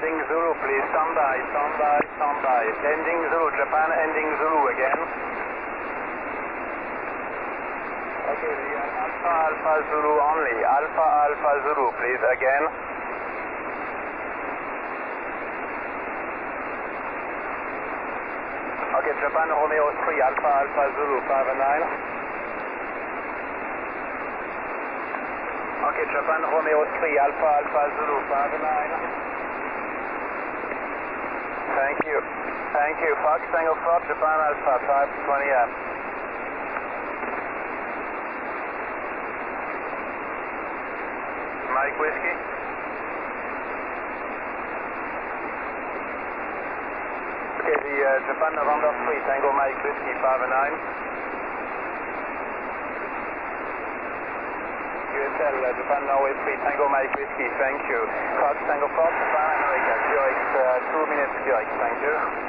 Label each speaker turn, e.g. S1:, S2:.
S1: ending Zulu, please. Stand by, stand by, stand by. Ending Zulu, Japan, ending Zulu again. Okay, the Alpha Alpha Zulu only. Alpha Alpha Zulu, please, again. Okay, Japan Romeo 3, Alpha Alpha Zulu, 5-9. Okay, Japan Romeo 3, Alpha Alpha Zulu, 5-9. Thank you. Thank you. Fox Tango 4, Japan Alpha, 520 up. Mike Whiskey. Okay, the Japan November 3, Tango Mike Whiskey, 5-9. USL, Japan Norway 3, Tango Mike Whiskey, thank you. Fox Tango 4, Japan America, QX, 2 minutes QX, thank you.